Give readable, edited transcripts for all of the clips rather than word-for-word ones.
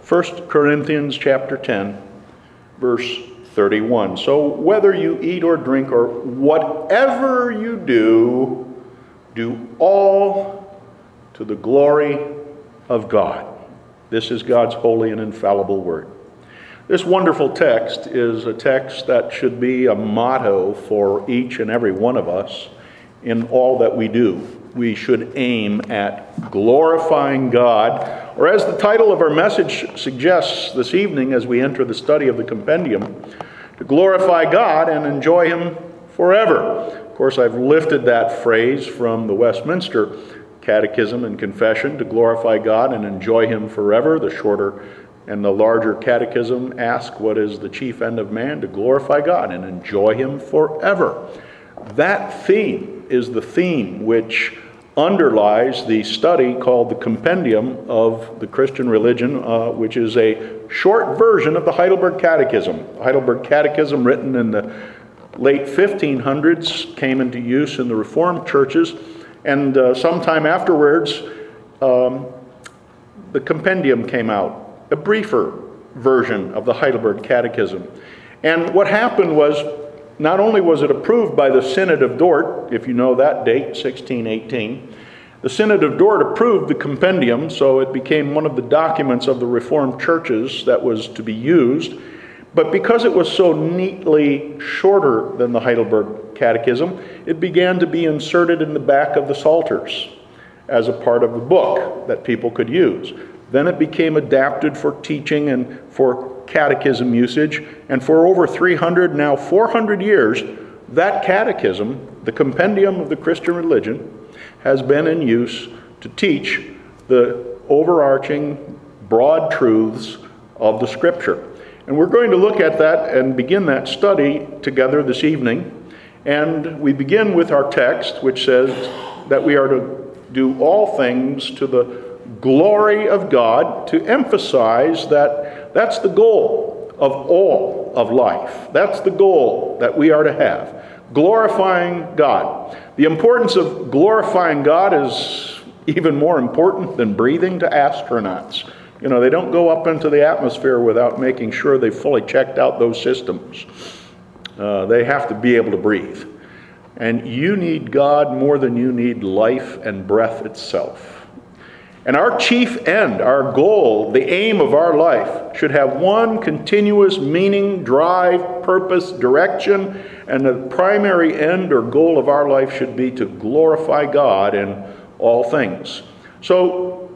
1 Corinthians chapter 10, verse 31. So whether you eat or drink or whatever you do, do all to the glory of God. This is God's holy and infallible word. This wonderful text is a text that should be a motto for each and every one of us in all that we do. We should aim at glorifying God, or as the title of our message suggests this evening as we enter the study of the compendium, to glorify God and enjoy Him forever. Of course, I've lifted that phrase from the Westminster Catechism and Confession, to glorify God and enjoy Him forever. The shorter and the larger catechism ask, what is the chief end of man? To glorify God and enjoy Him forever. That theme is the theme which underlies the study called the Compendium of the Christian Religion, which is a short version of the Heidelberg Catechism. The Heidelberg Catechism, written in the late 1500s, came into use in the Reformed churches, and sometime afterwards, the Compendium came out, a briefer version of the Heidelberg Catechism. And what happened was, not only was it approved by the Synod of Dort, if you know that date, 1618, the Synod of Dort approved the compendium, so it became one of the documents of the Reformed churches that was to be used. But because it was so neatly shorter than the Heidelberg Catechism, it began to be inserted in the back of the Psalters as a part of the book that people could use. Then it became adapted for teaching and for catechism usage, and for over 300, now 400 years, that catechism, the Compendium of the Christian Religion, has been in use to teach the overarching broad truths of the Scripture. And we're going to look at that and begin that study together this evening. And we begin with our text, which says that we are to do all things to the glory of God, to emphasize that that's the goal of all of life. That's the goal that we are to have, glorifying God. The importance of glorifying God is even more important than breathing to astronauts. You know, they don't go up into the atmosphere without making sure they've fully checked out those systems. They have to be able to breathe. And you need God more than you need life and breath itself. And our chief end, our goal, the aim of our life should have one continuous meaning, drive, purpose, direction, and the primary end or goal of our life should be to glorify God in all things. So,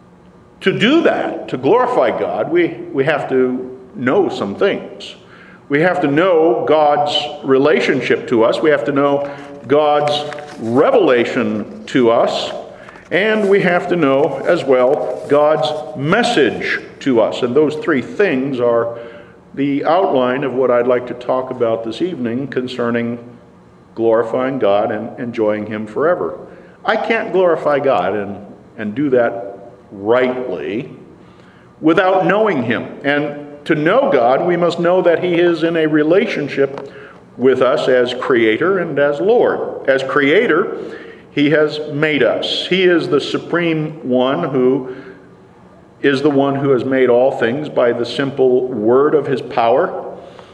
to do that, to glorify God, we have to know some things. We have to know God's relationship to us. We have to know God's revelation to us. And we have to know as well God's message to us. And those three things are the outline of what I'd like to talk about this evening concerning glorifying God and enjoying Him forever. I can't glorify God and do that rightly without knowing Him. And to know God, we must know that He is in a relationship with us as Creator and as Lord. As Creator, He has made us. He is the supreme one who is the one who has made all things by the simple word of His power.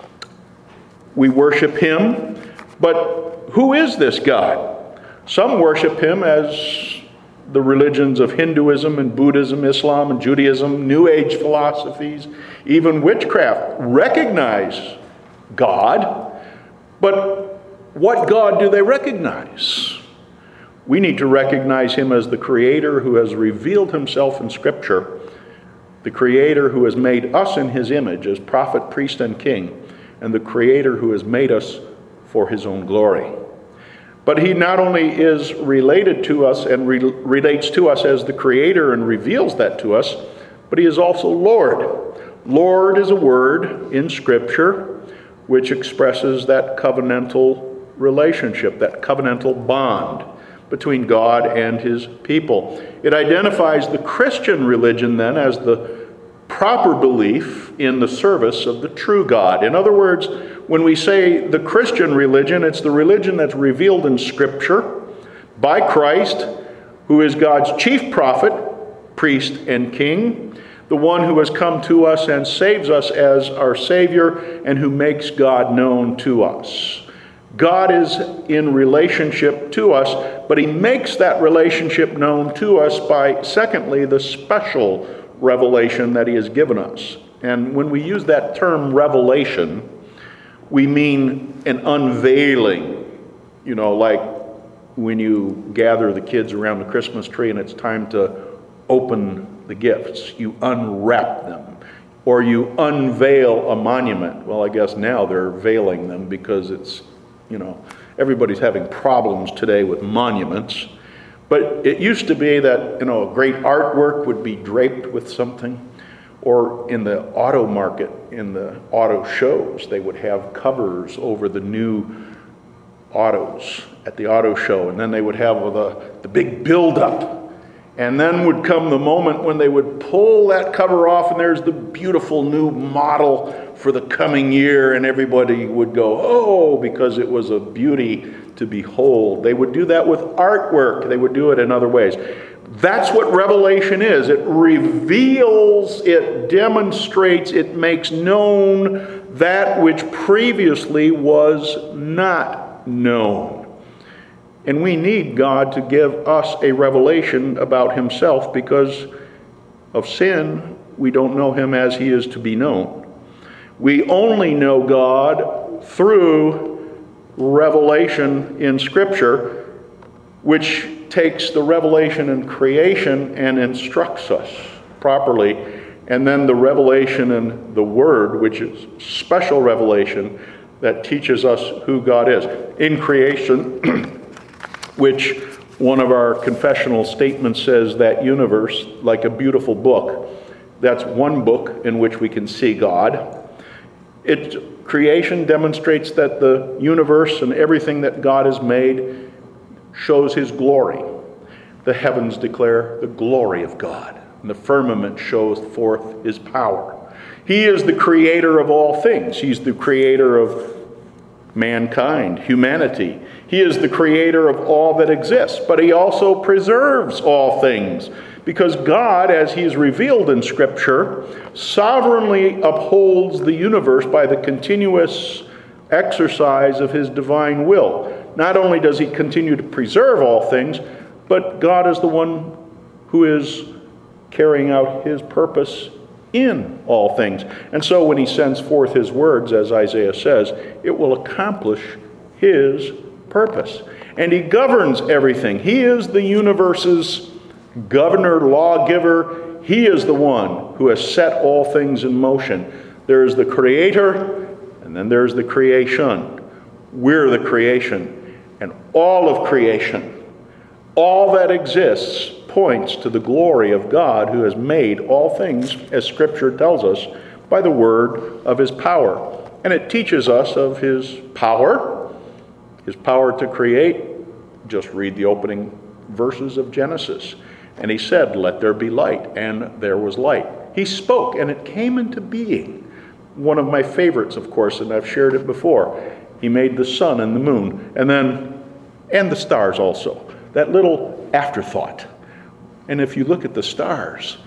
We worship Him, but who is this God? Some worship Him as the religions of Hinduism and Buddhism, Islam and Judaism, New Age philosophies, even witchcraft recognize God, but what God do they recognize? We need to recognize Him as the Creator who has revealed Himself in Scripture, the Creator who has made us in His image as prophet, priest, and king, and the Creator who has made us for His own glory. But He not only is related to us and relates to us as the Creator and reveals that to us, but He is also Lord. Lord is a word in Scripture which expresses that covenantal relationship, that covenantal bond between God and His people. It identifies the Christian religion then as the proper belief in the service of the true God. In other words, when we say the Christian religion, it's the religion that's revealed in Scripture by Christ, who is God's chief prophet, priest, and king, the one who has come to us and saves us as our Savior and who makes God known to us. God is in relationship to us, but he makes that relationship known to us by, secondly, the special revelation that he has given us. And when we use that term revelation, we mean an unveiling, like when you gather the kids around the Christmas tree and it's time to open the gifts. You unwrap them, or you unveil a monument. Well, I guess now they're veiling them because it's, everybody's having problems today with monuments. But it used to be that, a great artwork would be draped with something. Or in the auto market, in the auto shows, they would have covers over the new autos at the auto show. And then they would have the big build-up. And then would come the moment when they would pull that cover off, and there's the beautiful new model for the coming year, and everybody would go, oh, because it was a beauty to behold. They would do that with artwork. They would do it in other ways. That's what revelation is. It reveals, it demonstrates, it makes known that which previously was not known. And we need God to give us a revelation about himself because of sin. We don't know him as he is to be known. We only know God through revelation in Scripture, which takes the revelation in creation and instructs us properly. And then the revelation in the Word, which is special revelation that teaches us who God is. In creation, which one of our confessional statements says that universe, like a beautiful book, that's one book in which we can see God. Creation demonstrates that the universe and everything that God has made shows his glory. The heavens declare the glory of God, and the firmament shows forth his power. He is the creator of all things. He's the creator of mankind, humanity. He is the creator of all that exists, but he also preserves all things because God, as he is revealed in Scripture, sovereignly upholds the universe by the continuous exercise of his divine will. Not only does he continue to preserve all things, but God is the one who is carrying out his purpose in all things. And so when he sends forth his words, as Isaiah says, it will accomplish his purpose. And he governs everything. He is the universe's governor, lawgiver. He is the one who has set all things in motion. There is the creator, and then there's the creation. We're the creation. And all of creation, all that exists, points to the glory of God who has made all things, as Scripture tells us, by the word of his power. And it teaches us of his power to create. Just read the opening verses of Genesis. And he said, "Let there be light," and there was light. He spoke, and it came into being. One of my favorites, of course, and I've shared it before. He made the sun and the moon, and the stars also. That little afterthought. And if you look at the stars,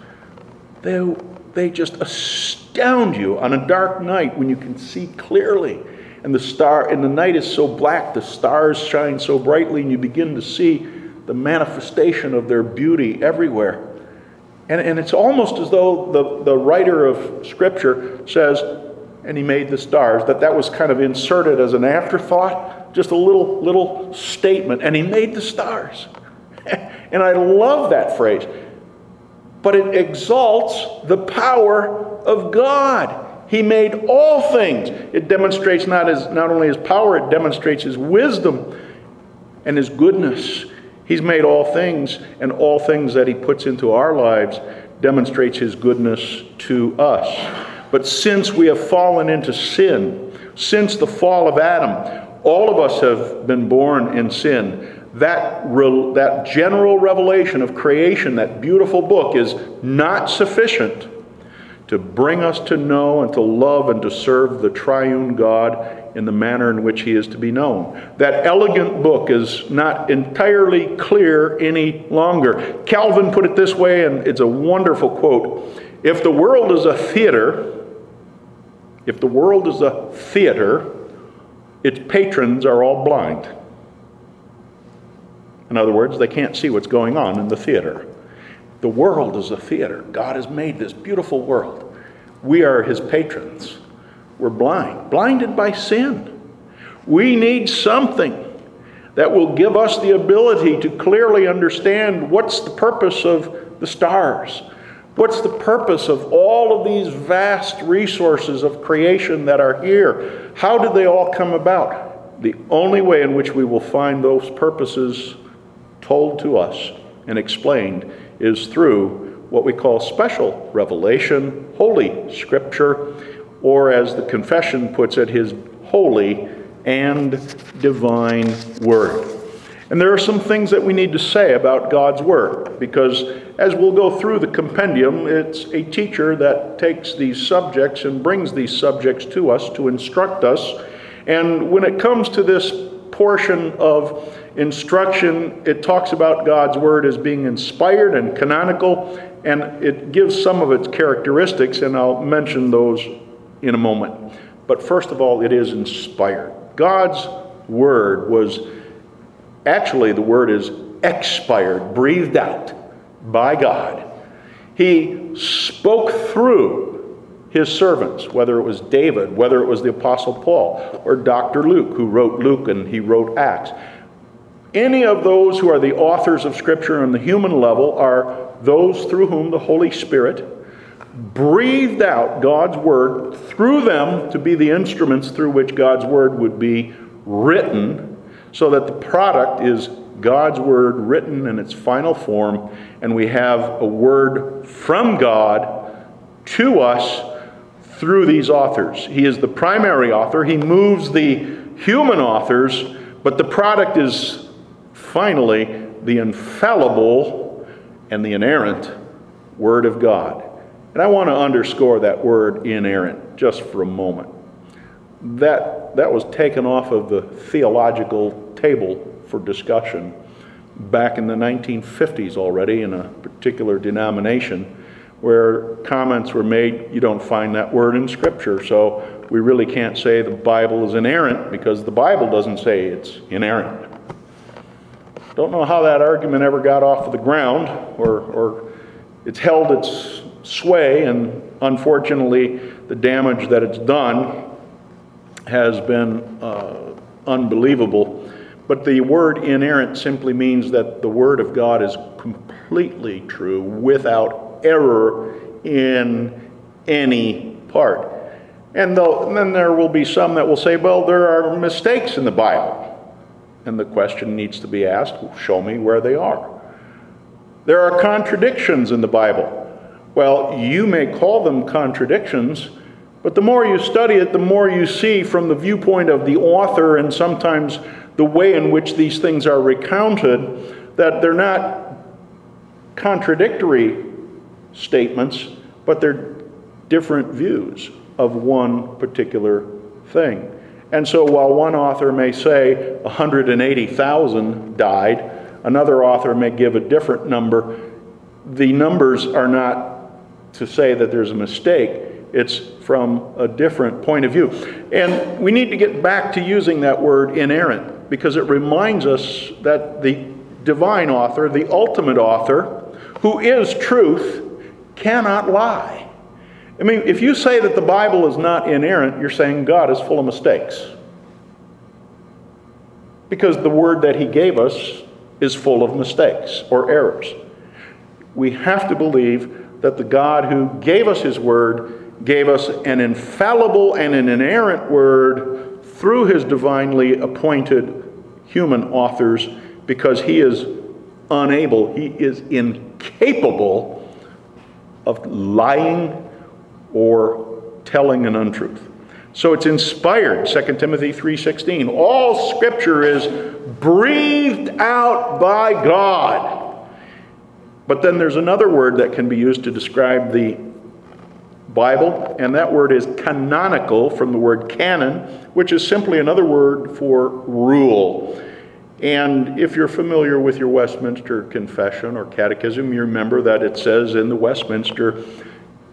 they just astound you on a dark night when you can see clearly. And the night is so black, the stars shine so brightly, and you begin to see the manifestation of their beauty everywhere. And it's almost as though the writer of Scripture says, and he made the stars, that was kind of inserted as an afterthought, just a little statement, and he made the stars. And I love that phrase. But it exalts the power of God. He made all things. It demonstrates not only his power, it demonstrates his wisdom and his goodness. He's made all things, and all things that he puts into our lives demonstrates his goodness to us. But since we have fallen into sin, since the fall of Adam, all of us have been born in sin. That general revelation of creation, that beautiful book, is not sufficient to bring us to know and to love and to serve the triune God in the manner in which he is to be known. That elegant book is not entirely clear any longer. Calvin put it this way, and it's a wonderful quote. If the world is a theater, its patrons are all blind. In other words, they can't see what's going on in the theater. The world is a theater. God has made this beautiful world. We are his patrons. We're blinded by sin. We need something that will give us the ability to clearly understand what's the purpose of the stars. What's the purpose of all of these vast resources of creation that are here? How did they all come about? The only way in which we will find those purposes told to us and explained is through what we call special revelation, Holy Scripture, or as the confession puts it, his holy and divine word. And there are some things that we need to say about God's word, because as we'll go through the compendium, it's a teacher that takes these subjects and brings these subjects to us to instruct us. And when it comes to this portion of instruction, it talks about God's word as being inspired and canonical, and it gives some of its characteristics, and I'll mention those in a moment. But first of all, it is inspired. God's word was, actually the word is expired, breathed out by God. He spoke through his servants, whether it was David, whether it was the Apostle Paul, or Dr. Luke, who wrote Luke and he wrote Acts. Any of those who are the authors of Scripture on the human level are those through whom the Holy Spirit breathed out God's word through them to be the instruments through which God's word would be written, so that the product is God's word written in its final form, and we have a word from God to us through these authors. He is the primary author. He moves the human authors, but the product is finally the infallible and the inerrant Word of God. And I want to underscore that word inerrant just for a moment. That was taken off of the theological table for discussion back in the 1950s already in a particular denomination, where comments were made, you don't find that word in Scripture, so we really can't say the Bible is inerrant because the Bible doesn't say it's inerrant. Don't know how that argument ever got off of the ground, or it's held its sway, and unfortunately the damage that it's done has been unbelievable. But the word inerrant simply means that the Word of God is completely true, without error in any part. And then there will be some that will say, well, there are mistakes in the Bible. And the question needs to be asked, show me where they are. There are contradictions in the Bible. Well, you may call them contradictions, but the more you study it, the more you see from the viewpoint of the author, and sometimes the way in which these things are recounted, that they're not contradictory statements, but they're different views of one particular thing. And so while one author may say 180,000 died, another author may give a different number. The numbers are not to say that there's a mistake. It's from a different point of view. And we need to get back to using that word inerrant, because it reminds us that the divine author, the ultimate author, who is truth, cannot lie. I mean, if you say that the Bible is not inerrant, you're saying God is full of mistakes. Because the word that he gave us is full of mistakes or errors. We have to believe that the God who gave us his word gave us an infallible and an inerrant word through his divinely appointed human authors, because he is unable, he is incapable of lying or telling an untruth. So it's inspired, 2 Timothy 3:16. All Scripture is breathed out by God. But then there's another word that can be used to describe the Bible, and that word is canonical, from the word canon, which is simply another word for rule. And if you're familiar with your Westminster Confession or Catechism, you remember that it says in the Westminster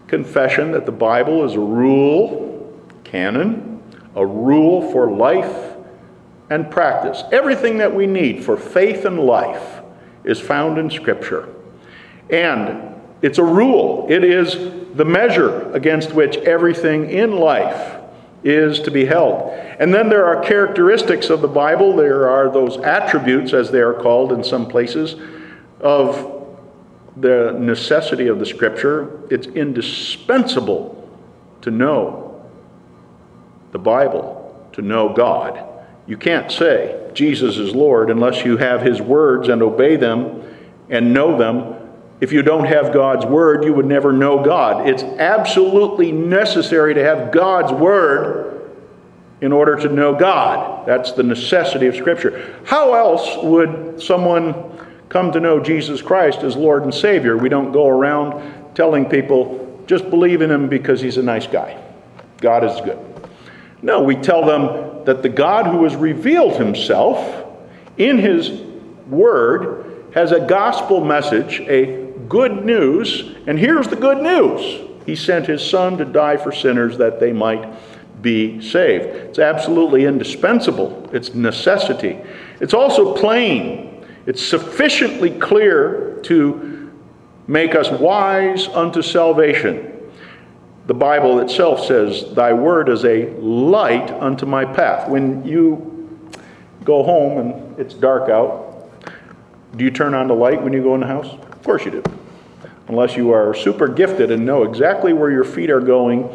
confession that the Bible is a rule, canon, a rule for life and practice. Everything that we need for faith and life is found in Scripture. And it's a rule. It is the measure against which everything in life is to be held. And then there are characteristics of the Bible. There are those attributes, as they are called in some places, of the necessity of the Scripture. It's indispensable to know the Bible, to know God. You can't say Jesus is Lord unless you have His words and obey them and know them. If you don't have God's Word, you would never know God. It's absolutely necessary to have God's Word in order to know God. That's the necessity of Scripture. How else would someone come to know Jesus Christ as Lord and Savior? We don't go around telling people, just believe in Him because He's a nice guy. God is good. No, we tell them that the God who has revealed Himself in His Word has a gospel message, a good news, and here's the good news. He sent His Son to die for sinners that they might be saved. It's absolutely indispensable. It's necessity. It's also plain. It's sufficiently clear to make us wise unto salvation. The Bible itself says, "Thy word is a light unto my path." When you go home and it's dark out, do you turn on the light when you go in the house? Of course you do. Unless you are super gifted and know exactly where your feet are going.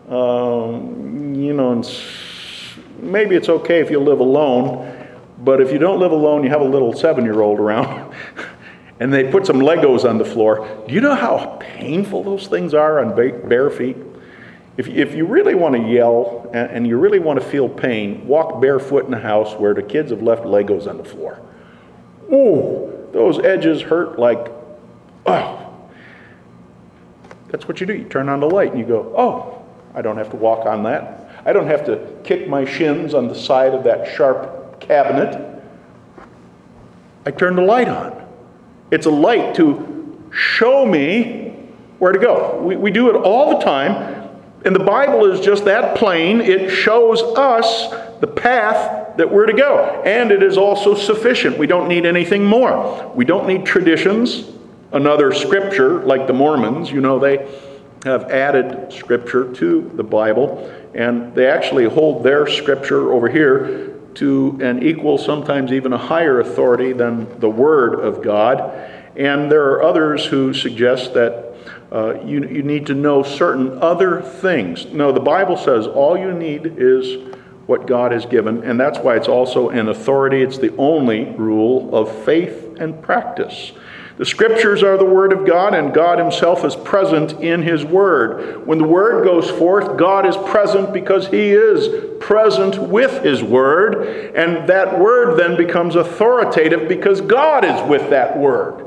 And maybe it's okay if you live alone, but if you don't live alone, you have a little 7-year-old around, and they put some Legos on the floor. Do you know how painful those things are on bare feet? If you really want to yell and you really want to feel pain, walk barefoot in the house where the kids have left Legos on the floor. Ooh, those edges hurt like, oh. That's what you do. You turn on the light and you go, oh, I don't have to walk on that. I don't have to kick my shins on the side of that sharp cabinet. I turn the light on. It's a light to show me where to go. We do it all the time, and the Bible is just that plain. It shows us the path that we're to go, and it is also sufficient. We don't need anything more. We don't need traditions, another scripture like the Mormons. They have added scripture to the Bible, and they actually hold their scripture over here to an equal, sometimes even a higher authority than the Word of God. And there are others who suggest that you need to know certain other things. No, the Bible says all you need is what God has given, and that's why it's also an authority. It's the only rule of faith and practice. The Scriptures are the Word of God, and God Himself is present in His Word. When the Word goes forth, God is present because He is present with His Word, and that Word then becomes authoritative because God is with that Word.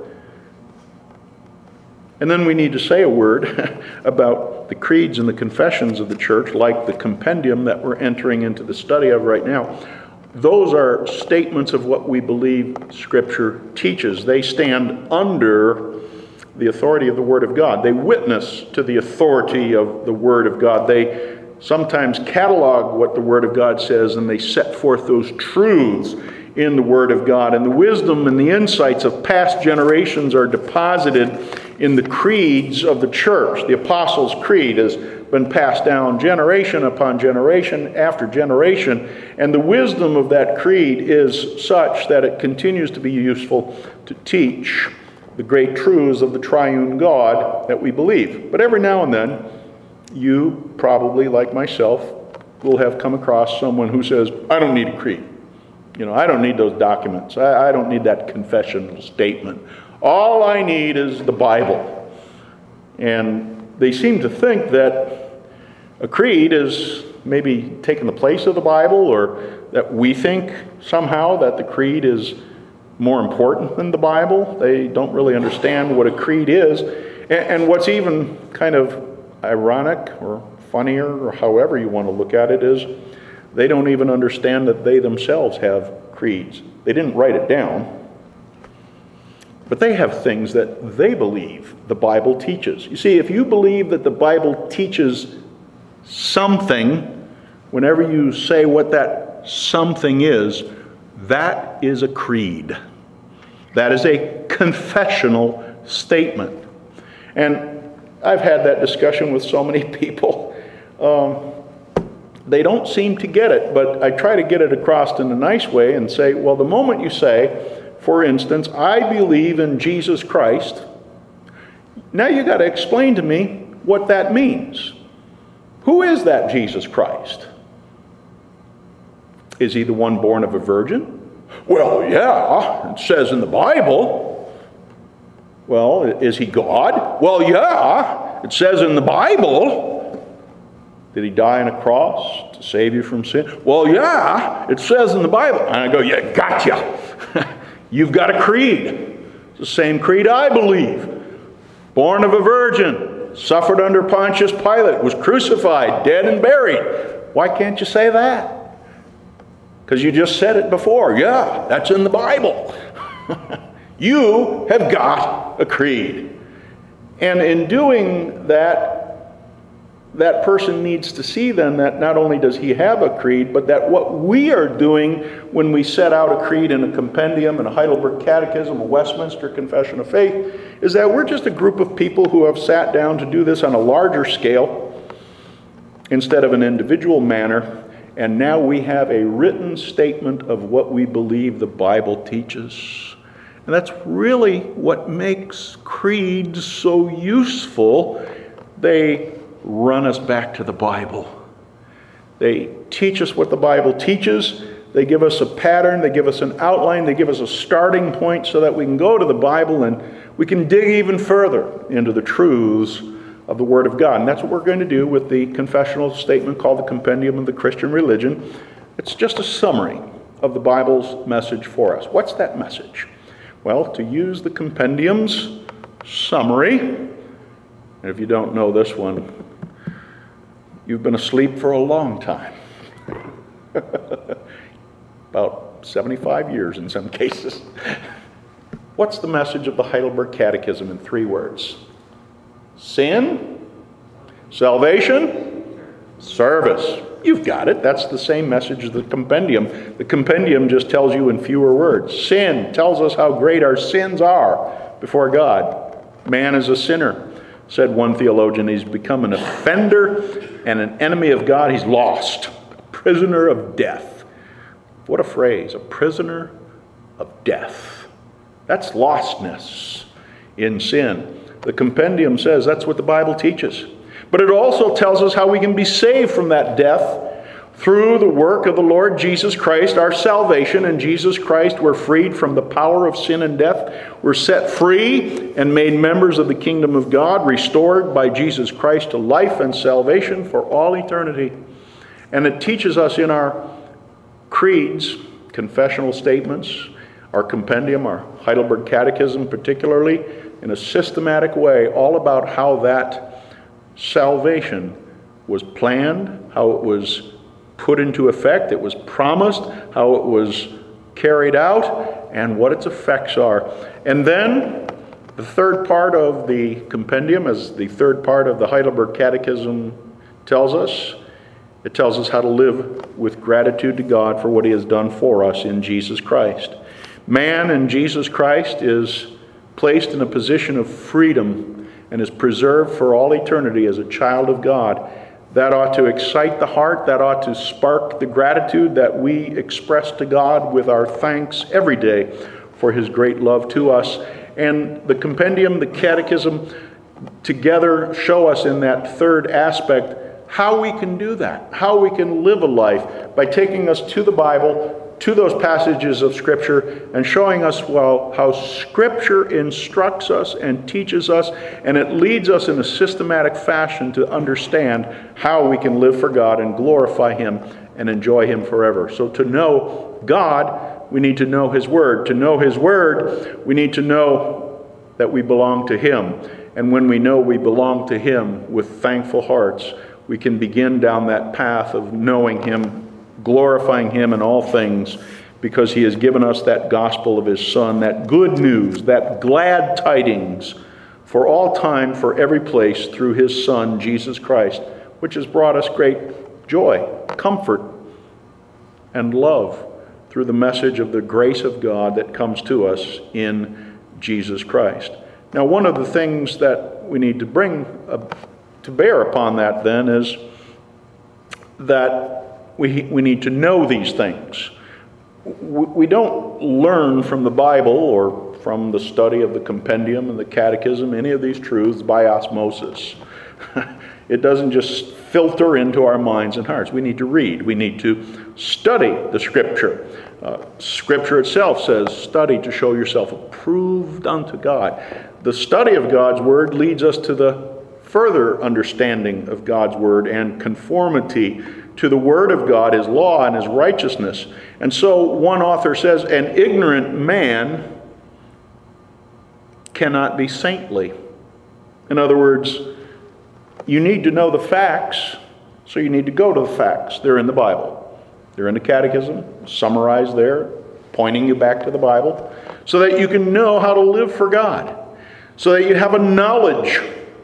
And then we need to say a word about the creeds and the confessions of the church, like the compendium that we're entering into the study of right now. Those are statements of what we believe Scripture teaches. They stand under the authority of the Word of God. They witness to the authority of the Word of God. They sometimes catalog what the Word of God says, and they set forth those truths in the Word of God. And the wisdom and the insights of past generations are deposited in the creeds of the church. The Apostles' Creed has been passed down generation upon generation after generation, and the wisdom of that creed is such that it continues to be useful to teach the great truths of the triune God that we believe. But every now and then, you probably, like myself, will have come across someone who says, I don't need a creed. I don't need those documents. I don't need that confessional statement. All I need is the Bible. And they seem to think that a creed is maybe taking the place of the Bible, or that we think somehow that the creed is more important than the Bible. They don't really understand what a creed is. And what's even kind of ironic or funnier, or however you want to look at it, is they don't even understand that they themselves have creeds. They didn't write it down. But they have things that they believe the Bible teaches. You see, if you believe that the Bible teaches something, whenever you say what that something is, that is a creed. That is a confessional statement. And I've had that discussion with so many people. They don't seem to get it, but I try to get it across in a nice way and say, well, the moment you say, for instance, I believe in Jesus Christ, now you got to explain to me what that means. Who is that Jesus Christ? Is he the one born of a virgin? Well, yeah, it says in the Bible. Well, is he God? Well, yeah, it says in the Bible. Did he die on a cross to save you from sin? Well, yeah, it says in the Bible. And I go, yeah, gotcha. You've got a creed. It's the same creed I believe. Born of a virgin, suffered under Pontius Pilate, was crucified, dead and buried. Why can't you say that? Because you just said it before. Yeah, that's in the Bible. You have got a creed. And in doing that, that person needs to see then that not only does he have a creed, but that what we are doing when we set out a creed in a compendium, in a Heidelberg Catechism, a Westminster Confession of Faith, is that we're just a group of people who have sat down to do this on a larger scale instead of an individual manner. And now we have a written statement of what we believe the Bible teaches. And that's really what makes creeds so useful. They run us back to the Bible. They teach us what the Bible teaches. They give us a pattern. They give us an outline. They give us a starting point so that we can go to the Bible and we can dig even further into the truths of the Word of God. And that's what we're going to do with the confessional statement called the Compendium of the Christian Religion. It's just a summary of the Bible's message for us. What's that message? Well, to use the compendium's summary, and if you don't know this one, you've been asleep for a long time. About 75 years in some cases. What's the message of the Heidelberg Catechism in 3 words? Sin, salvation, service. You've got it. That's the same message as the compendium. The compendium just tells you in fewer words. Sin tells us how great our sins are before God. Man is a sinner. Said one theologian, he's become an offender and an enemy of God. He's lost, a prisoner of death. What a phrase, a prisoner of death. That's lostness in sin. The compendium says that's what the Bible teaches. But it also tells us how we can be saved from that death through the work of the Lord Jesus Christ, our salvation. In Jesus Christ, we're freed from the power of sin and death. We're set free and made members of the kingdom of God, restored by Jesus Christ to life and salvation for all eternity. And it teaches us in our creeds, confessional statements, our compendium, our Heidelberg Catechism particularly, in a systematic way, all about how that salvation was planned, how it was put into effect, it was promised, how it was carried out, and what its effects are. And then the third part of the compendium, as the third part of the Heidelberg Catechism tells us, it tells us how to live with gratitude to God for what He has done for us in Jesus Christ. Man in Jesus Christ is placed in a position of freedom and is preserved for all eternity as a child of God. That ought to excite the heart. That ought to spark the gratitude that we express to God with our thanks every day for His great love to us. And the compendium, the catechism, together show us in that third aspect how we can do that, how we can live a life by taking us to the Bible, to those passages of Scripture, and showing us, well, how Scripture instructs us and teaches us, and it leads us in a systematic fashion to understand how we can live for God and glorify Him and enjoy Him forever. So to know God, we need to know His Word. To know His Word, we need to know that we belong to Him. And when we know we belong to Him with thankful hearts, we can begin down that path of knowing Him, glorifying Him in all things, because he has given us that gospel of his Son, that good news, that glad tidings for all time, for every place, through his Son, Jesus Christ, which has brought us great joy, comfort, and love through the message of the grace of God that comes to us in Jesus Christ. Now, one of the things that we need to bring to bear upon that then is that we need to know these things. We don't learn from the Bible or from the study of the compendium and the catechism any of these truths by osmosis. It doesn't just filter into our minds and hearts. We need to read. We need to study the Scripture. Scripture itself says, study to show yourself approved unto God. The study of God's Word leads us to the further understanding of God's Word and conformity to the Word of God, His law and His righteousness. And so one author says, an ignorant man cannot be saintly. In other words, you need to know the facts, so you need to go to the facts. They're in the Bible. They're in the catechism, summarized there, pointing you back to the Bible, so that you can know how to live for God, so that you have a knowledge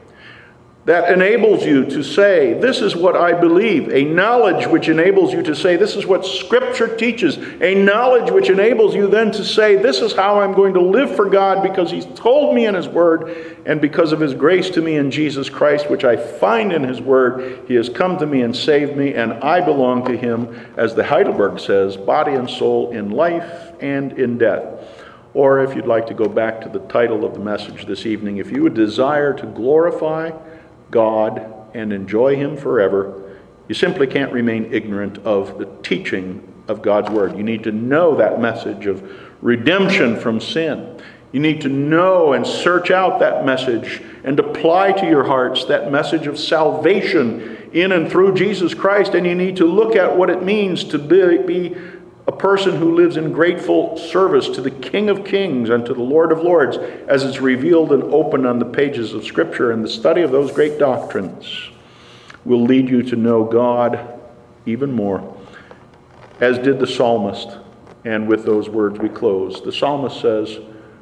that enables you to say, this is what I believe. A knowledge which enables you to say, this is what Scripture teaches. A knowledge which enables you then to say, this is how I'm going to live for God because He's told me in His Word, and because of His grace to me in Jesus Christ, which I find in His Word, He has come to me and saved me, and I belong to Him, as the Heidelberg says, body and soul, in life and in death. Or if you'd like to go back to the title of the message this evening, if you would desire to glorify God and enjoy Him forever, you simply can't remain ignorant of the teaching of God's Word. You need to know that message of redemption from sin. You need to know and search out that message and apply to your hearts that message of salvation in and through Jesus Christ. And you need to look at what it means to be a person who lives in grateful service to the King of Kings and to the Lord of Lords, as it's revealed and open on the pages of Scripture. And the study of those great doctrines will lead you to know God even more, as did the psalmist. And with those words we close. The psalmist says,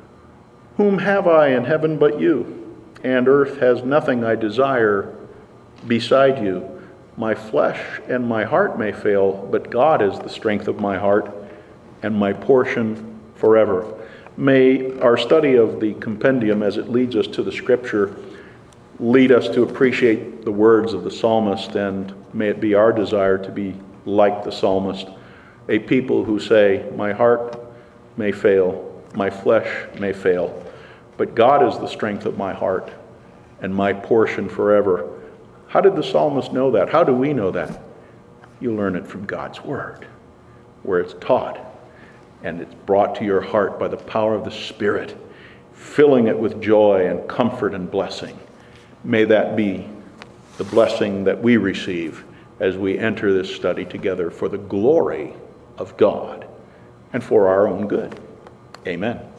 whom have I in heaven but you? And earth has nothing I desire beside you. My flesh and my heart may fail, but God is the strength of my heart and my portion forever. May our study of the compendium, as it leads us to the Scripture, lead us to appreciate the words of the psalmist, and may it be our desire to be like the psalmist, a people who say, my heart may fail, my flesh may fail, but God is the strength of my heart and my portion forever. How did the psalmist know that? How do we know that? You learn it from God's Word, where it's taught and it's brought to your heart by the power of the Spirit, filling it with joy and comfort and blessing. May that be the blessing that we receive as we enter this study together for the glory of God and for our own good. Amen.